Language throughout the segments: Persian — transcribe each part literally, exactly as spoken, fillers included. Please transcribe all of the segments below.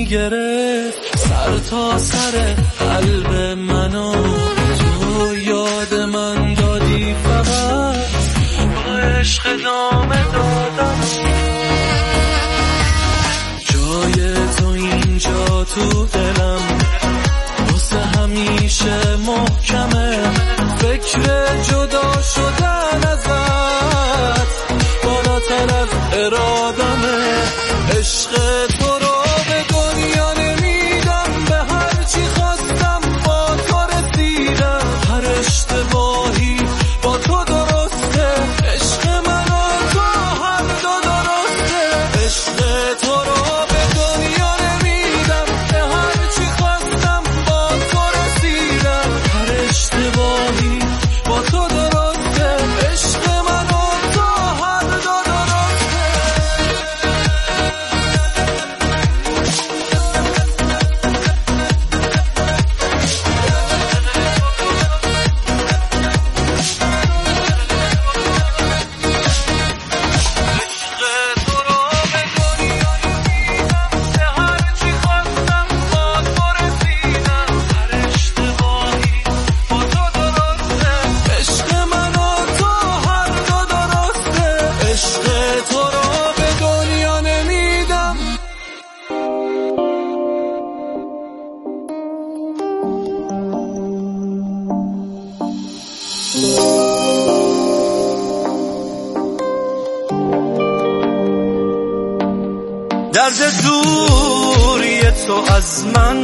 میگرفت سر تا سر قلب منو. تو یاد من دادی فقط با عشق ادامه دادم. جای تو اینجا تو دلم واسه همیشه محکمه. فکر جدا شدن ازت بالاتر از ارادمه. عشق تو رو به دنیا نمیدم، به هر چی خواستم با تو رسیدم. هر اشتباهی با تو درسته، عشق من و تو هر دو درسته. عشق تو رو به دنیا نمیدم، به هر چی خواستم با تو رسیدم. هر اشتباهی با تو درسته، عشق من و تو هر دو درسته. درد دوری تو از من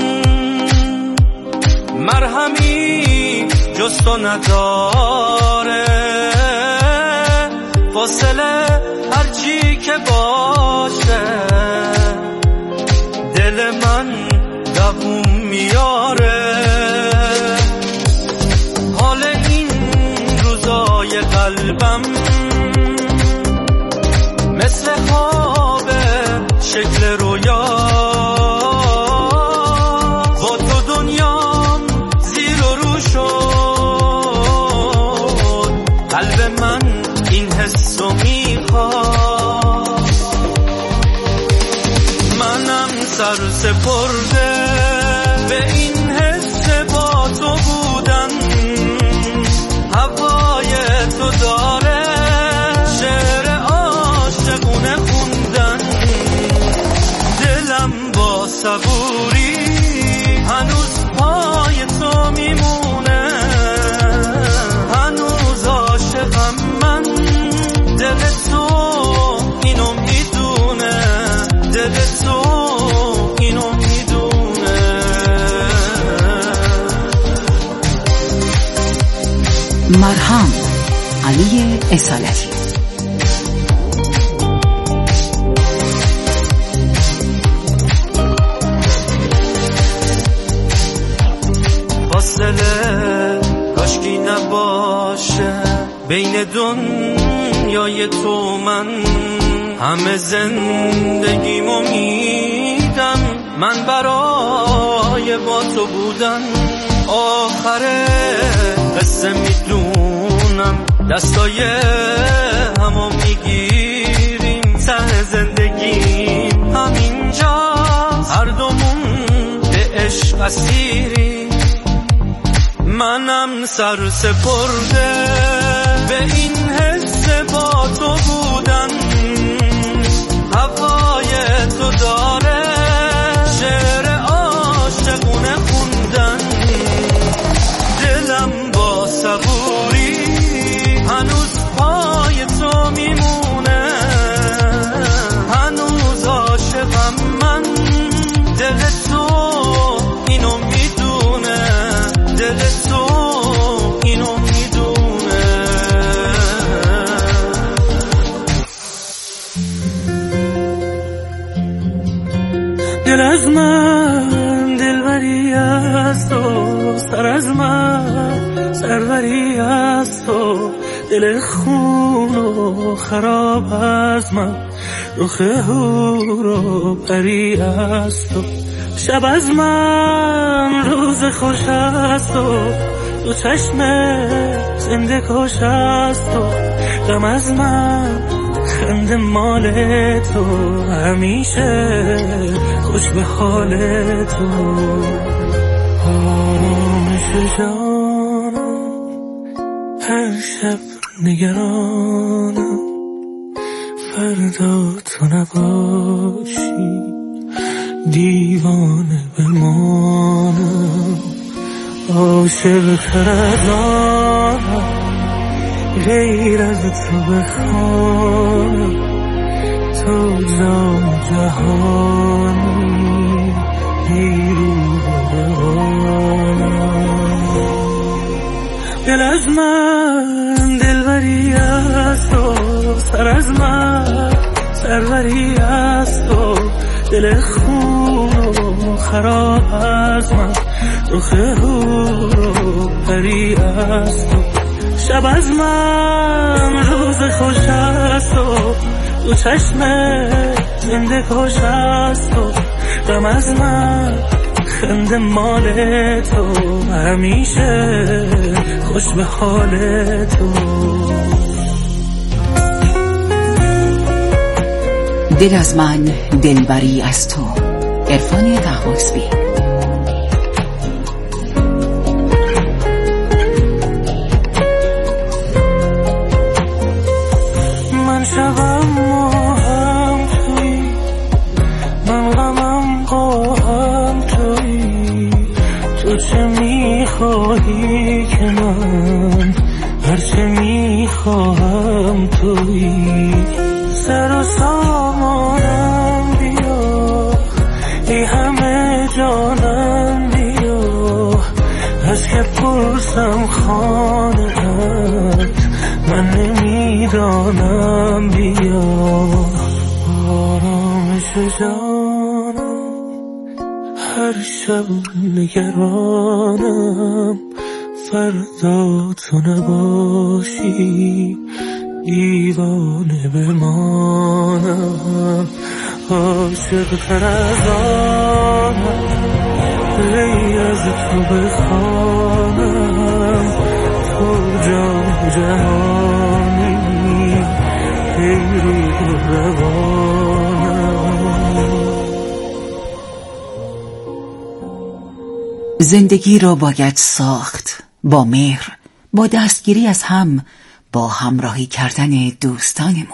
مرهمی جز تو نداره. فاصله هرچی که باشه دل من دووم میاره. حال این روزای قلبم مثل خواب شکل رویا. با تو دنیام زیر و رو شد، قلب من این حسو میخواد. منم سر سپرده به این حس با تو بودن. هوای تو داره شعر عاشقونه خوندن. دلم با صبوری هنوز پای تو میمونه. هنوز عاشقم من، دل تو اینو میدونه. دل تو اینو میدونه. مرهم علی اصالتی. فاصله کاشکی نباشه بین دنیای تو من. همه زندگیمو میدم من برای با تو بودن. آخر قصه میدونم دستای همو میگیریم. ته زندگیم همینجاست، هر دومون به عشق اسیریم. منم سر سپرده به این حس با تو بودن. هوای تو داره شعر عاشقونه خوندن. دلم با صبوری هنوز پای تو میمونه. هنوز عاشقم من، دل تو اینو میدونه. دل تو اینو میدونه. دل از من دلبری از تو، سر از من سروری از تو. دل خون و خراب از من، رخ هور و پری از تو. شب از من روز خوش از تو، تو چشم زنده کش از تو. غم از من خنده مال تو، همیشه خوش به حال تو. آرامش جانم هر شب نگرانم، فردا تو نباشی دیوانه بمانم. عاشق تر از آنم غیر از تو بخوانم، تو جان جهانی بیرون بمانم. دل از من دلبری از تو، سر از من سروری از تو، دل خون و خراب از من، رخ هور و پری از تو. شب از من روز خوش از تو، دو چشم زنده کش از تو. غم از من خنده مال تو، همیشه خوش به حال تو. دل از من دلبری از تو، عرفان طهماسبی. من شبم ماهم توی، من غمم قاهم توی، تو چه میخواهی که من هرچه میخواهم توی. سر و سامانم بیا، ای همه جانم بیا، از که پرسم خانه‌ات من نمیدانم بیا. آرامش جانم هر شب نگرانم، فردا تو نباشی دیوانه بمانم. عاشق تر از آنم غیر از تو بخوانم، تو جان جهانی پیری روانم. زندگی را باید ساخت با مهر، با دستگیری از هم، با همراهی کردن دوستانمون.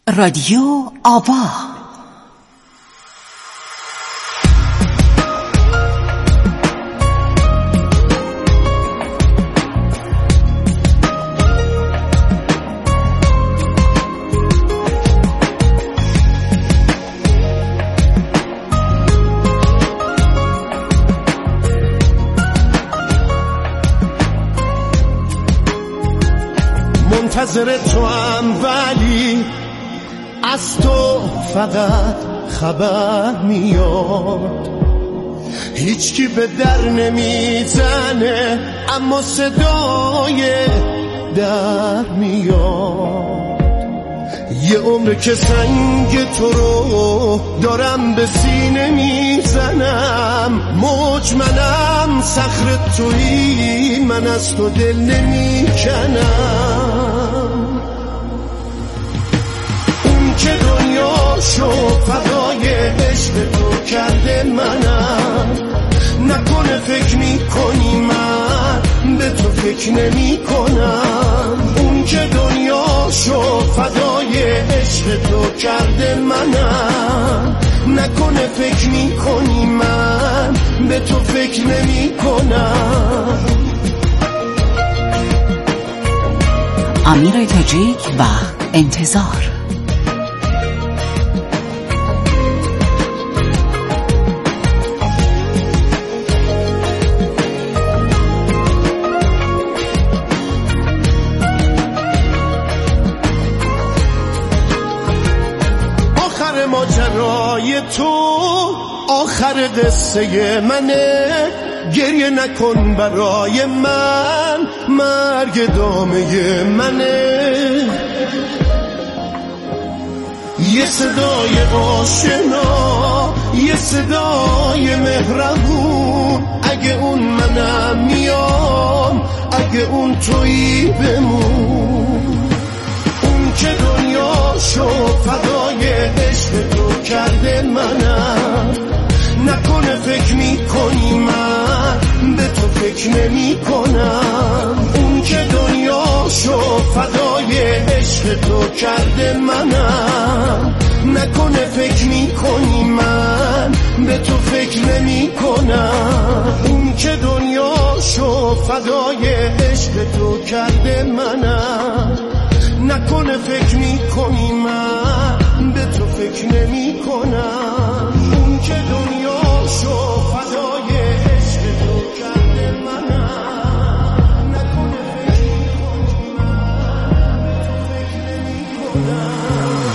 رادیو آبا. منتظر تو هم ولی از تو فقط خبر میاد، هیچکی به در نمیزنه اما صدای در میاد. یه عمر که سنگ تو رو دارم به سینه میزنم، مجملم صخره تویی، من از تو دل نمیکنم. اون که دنیاشو فدای عشق تو کرده منم، نکنه فکر میکنی من به تو فکر نمی کنم. اون که دنیاشو فدای عشق تو کرده منم، نکنه فکر میکنی من به تو فکر نمی کنم. امیر تاجیک و انتظار. ماجرای تو آخر قصه منه، گریه نکن برای من، مرگ دامه منه. یه صدای آشنا، یه صدای مهربون، اگه اون منم میام، اگه اون تویی بمون. اون که دنیاشو فدای عشق تو کرده منم، نکنه فکر میکنی من به تو فکر نمی کنم. اون که دنیاشو فدای عشق تو کرده منم، نکنه فکر میکنی من به تو فکر نمی کنم. اون که دنیاشو فدای عشق تو کرده منم، نکنه فکر میکنی من به تو فکر نمی کنم. اون که دنیاشو فدای عشق تو کرده منم، نکنه فکر میکنی من به تو فکر نمی کنم.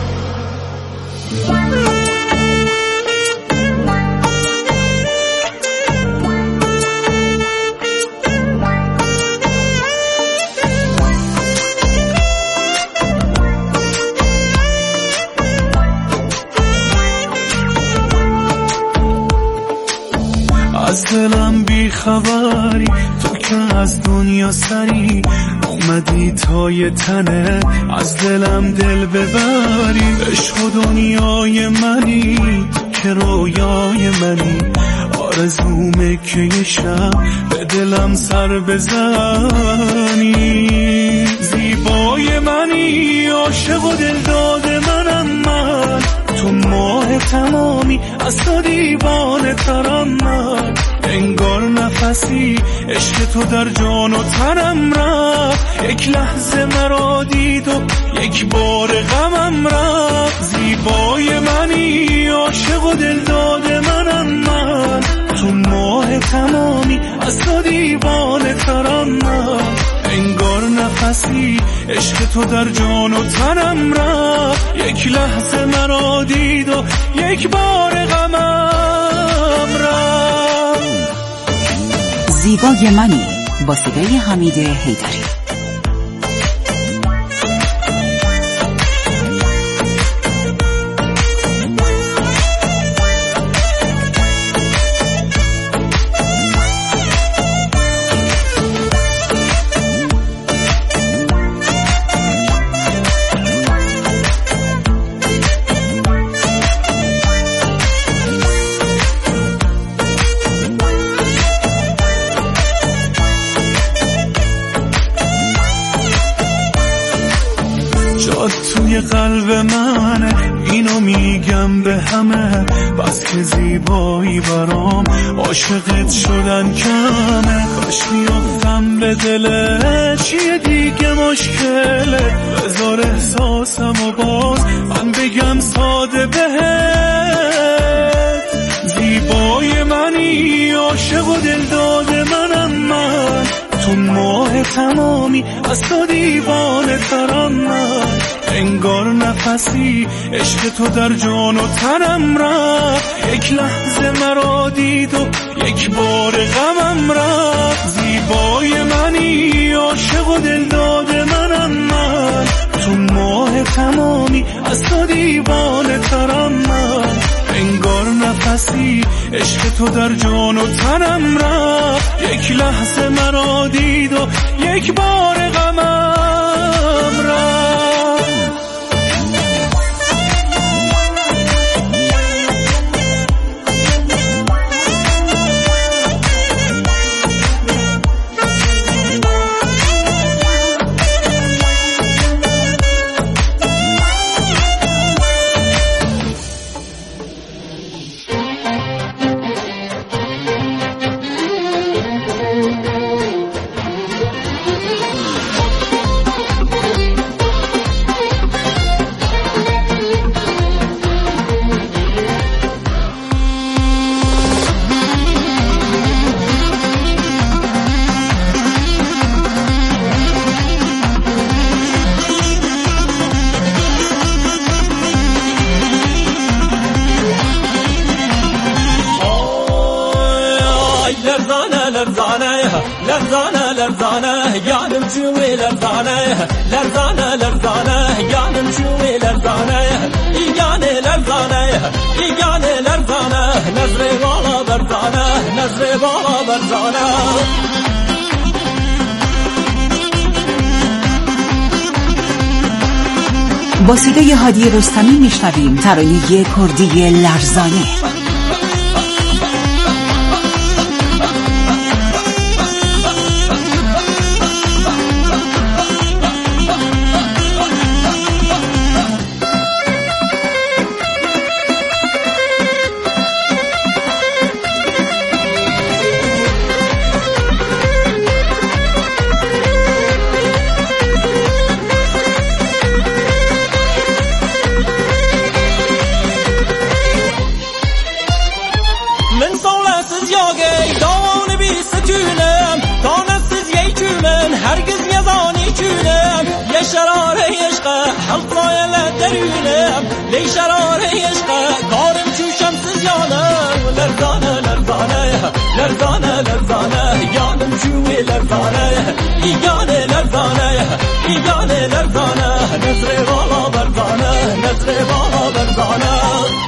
از دلم بی خبری، تو که از دنیا سری اومدی تا یه تنه از دلم دل ببری. عشق و دنیای منی، تو که رویای منی، آرزومه که یه شب به دلم سر بزنی. زیبای منی، عاشق و دلداد منم من، تو ماه تمامی از تو دیوانه ترم من. انگار نفسی عشق تو در جان و تنم رفت، یک لحظه مرا دید و یک بار غمم رفت. زیبای منی، عاشق و دلداد منم من، تو ماه تمامی از تو دیوانه ترم من. انگار نفسی عشق تو در جان و تنم رفت، یک لحظه مرا دید و یک بار غمم رفت. زیبای منی با صدای حمید حیدری. جات توی قلب منه، اینو میگم به همه، بس که زیبایی برام عاشقت شدن کمه. کاش میافتم به دلت، چیه دیگه مشکله؟ بذار احساسم و باز من بگم ساده بهت. زیبای منی، عاشق و دلداد منم من، تو ماه تمامی از تو دیوانه ترم من. انگار نفسی عشق تو در جان و تنم رفت، یک لحظه مرا دید و یک بار غمم رفت. زیبای منی، عاشق و دلداد منم من، تو ماه تمامی از تو دیوانه ترم من. انگار نفسی عشق تو در جان و تنم رفت، یک لحظه مرا دید و یک بار غمم رفت. لرزانه لرزانه جانم شوي لرزانه لرزانه لرزانه جانم شوي لرزانه يجاني لرزانه يجاني لرزانه نظري بالا برزانه نظري بالا برزانه. با صدای هادی رستمی میشنویم ترانه کردی لرزانه. هرگز یزانی چونم یه شراره عشقه حلقای لدرونم لی شراره عشقه کارم چوشم سزیانم. لرزانه لرزانه لرزانه لرزانه جانم شوی لرزانه ایگانه لرزانه ایگانه لرزانه نظر بالا برزانه نظر بالا برزانه.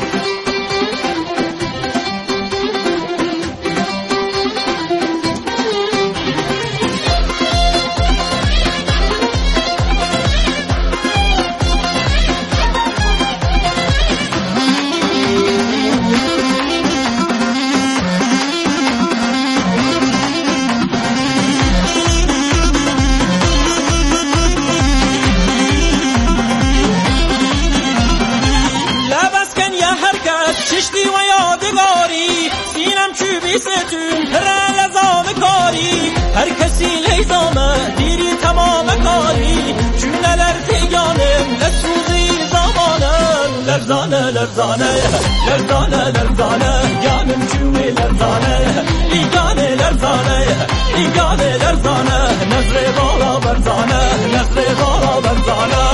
چشتی و یادگاری سینم چوبی ستون پر لزام کاری هر کسی لیزامه دیری تمام کاری چونلر تیانم لسوزی زمانم. لرزانه لرزانه لرزانه لرزانه جانم چوبی لرزانه ایگانه لرزانه ایگانه لرزانه نظر بالا برزانه نظر بالا برزانه.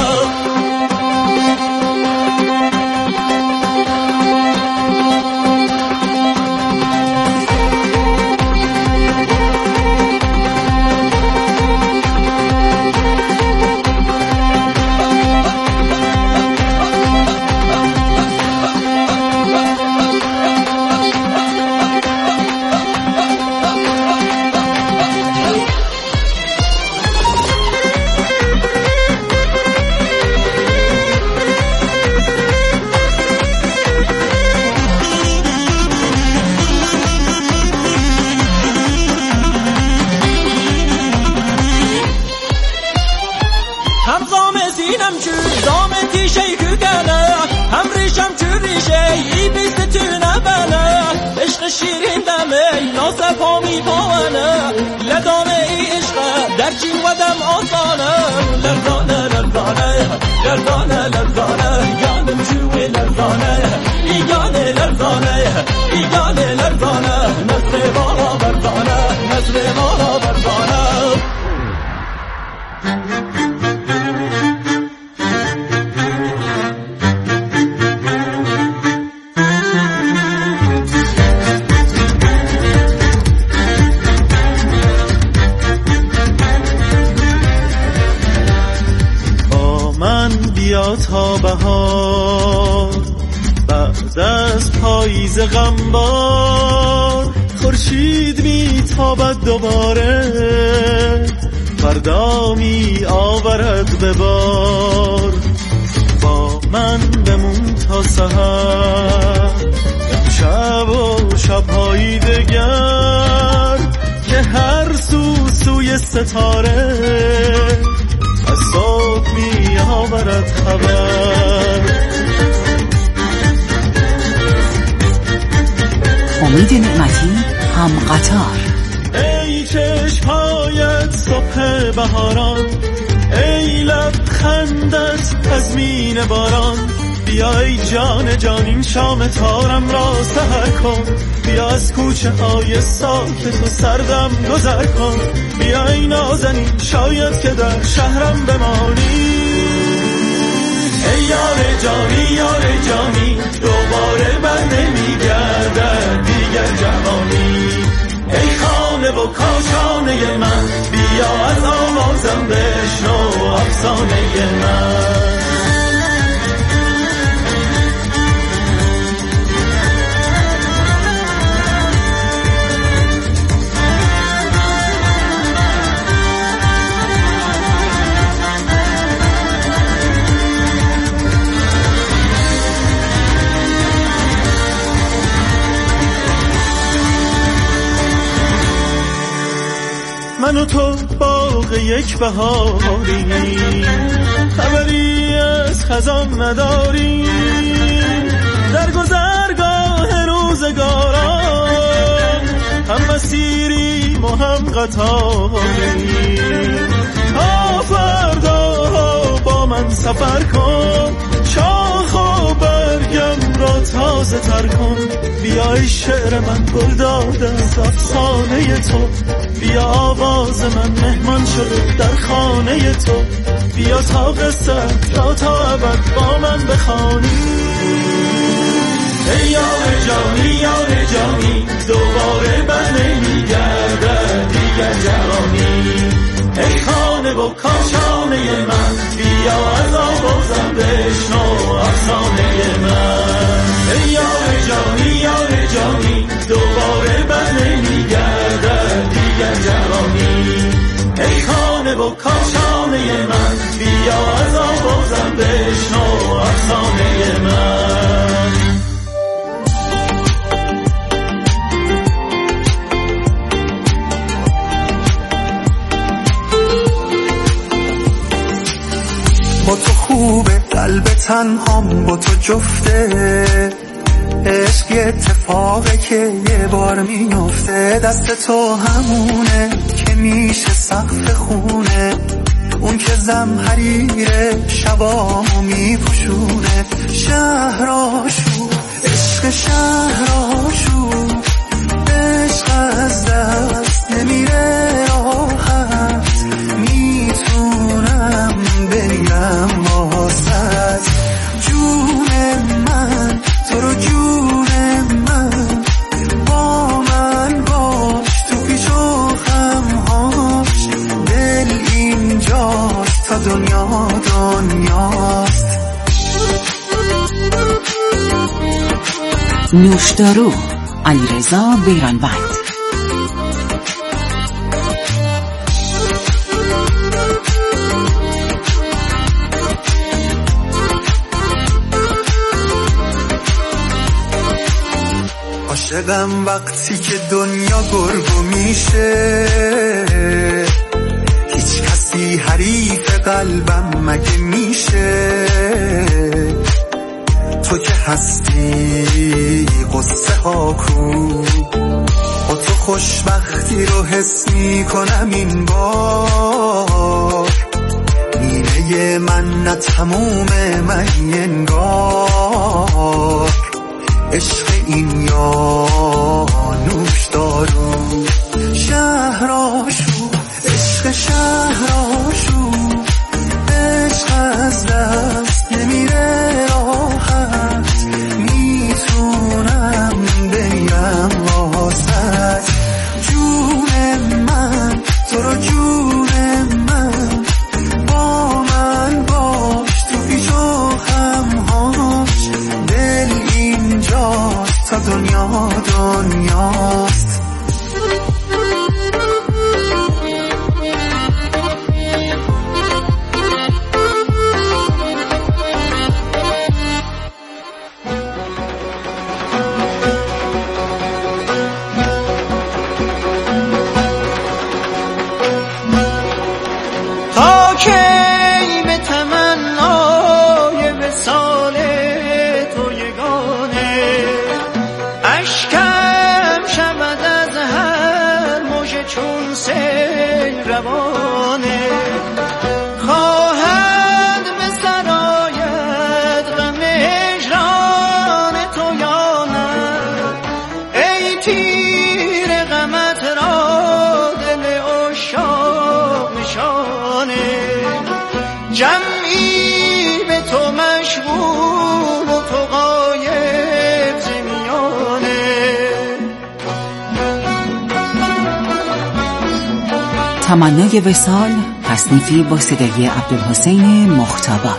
زامتی شیکو کنه هم ریشم چو ریشه ای بیست تونه بنه عشق شیرین دمه ناسه پامی پاونه لدانه ای عشق در چین ودم آسانه لرزانه لرزانه لرزانه لرزانه یانم جوی لرزانه ایگانه لرزانه ایگانه لرزانه نصر بالا برزانه نصر بالا برزانه بیا تا بهار بعد از پاییز غمبار خورشید میتابد دوباره فردا می آورد به بار با من بمون تا سحر شب و شب‌های دگر که هر سو سوی ستاره از صبح می آورد خبر. امید نعمتی هم قطار. ای چشم‌هایت صبح بهاران، ای لبخندت تضمین باران، بیا ای جان جان این شام تارم را سحر کن، بیا از کوچه های ساکت و سردم گذر کن، بیا ای نازنین شاید که در شهرم بمانی. ای یار جانی یار جانی دوباره بر نمیگردد دیگر جوانی. ای خانه و کاشانه من بیا از آوازم بشنو افسانه من. من و تو باغ یک بهاریم، خبری از خزان نداریم، در گذرگاه روزگاران هم مسیریم و هم قطاریم. تا فردا با من سفر کن، شاخ و برگم را تازه تر کن، بیا ای شعر من گل داده از افسانه تو، بیا آواز من مهمان شده در خانه تو، بیا تا قصه را تا ابد با من بخوانی. ای یار جانی یار جانی دوباره بر نمیگردد دیگر جوانی. ای خانه و کاشانه من بیا از آوازم بشنو افسانه من. ای یار جانی یار جانی دوباره بر نمیگردد دیگر جوانی. ای خانه و کاشانه من بیا از آوازم بشنو افسانه من. با تو خوبه قلب تنهام با تو جفته، عشق یه اتفاقه که یه بار میفته، دست تو همونه که میشه سقف خونه، اون که زمحریره شبامو میپوشونه. شهراشو عشق شهراشو عشق از دست نمیره راحت، میتونم بمیرم واسط. جون من تو رو جون من با من باش، تو پیچ و خمهاش دل اینجاست تا دنیا دنیاست. نوشدارو علیرضا بیرانوند. عاشقم وقتی که دنیا گرگو میشه، هیچ کسی حریف قلبم مگه میشه تو که هستی قصه ها کو با تو خوشبختی رو حس میکنم این بار نیمه من نه تمومه مگی انگار عشق این یا نوش دارو شهراشو عشق شهراشو عشق از دست نمیره راحت میتونم بگیرم واسط جون من تو رو جون من با من باش تو پیش و خمهاش دل اینجاست تا دنیا دنیاست جمعی به تو مشغول و تو غایب زمیانه. تمنای وصال، تصنیفی با صدای عبدالحسین مختابات.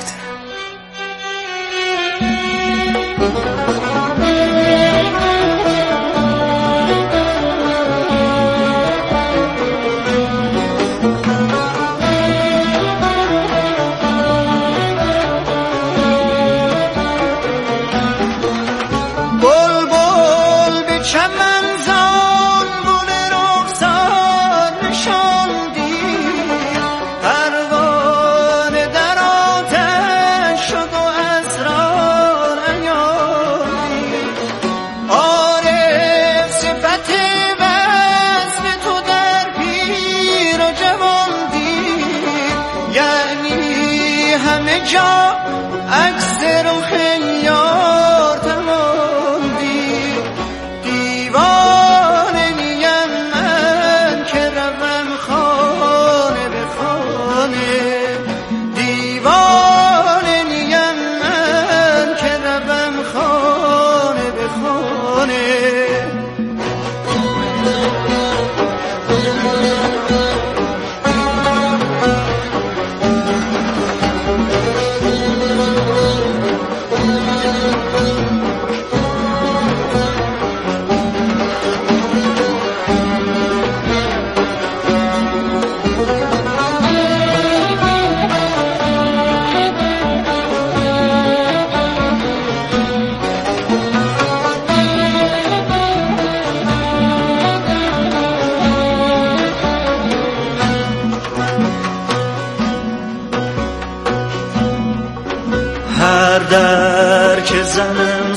هر در که زنم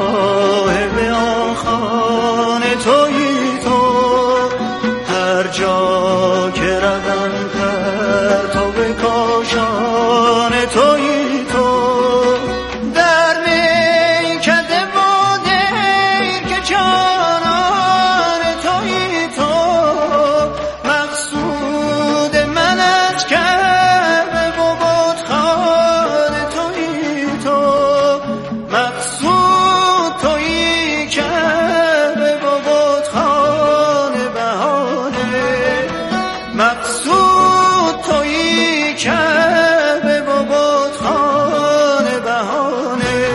صاحب آن خانه تویی تو، هر جا که روم پرتاب کاشانه تویی تو، در میکده و دیر که جانان تویی تو، مقصود من از کعبه و بتخانه تویی تو، مقصود تویی کعبه و بتخانه بهانه، مقصود تویی کعبه و بتخانه بهانه.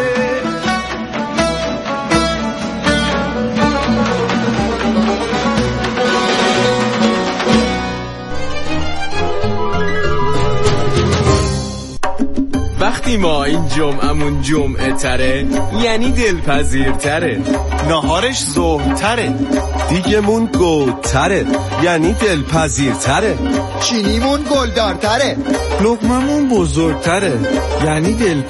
وقتی ما این جمعمون جمعه تره یعنی دلپذیرتره. ناهارش ظهرتره، دیگمون گودتره یعنی دلپذیرتره، چینیمون گلدارتره، لقممون بزرگتره یعنی دل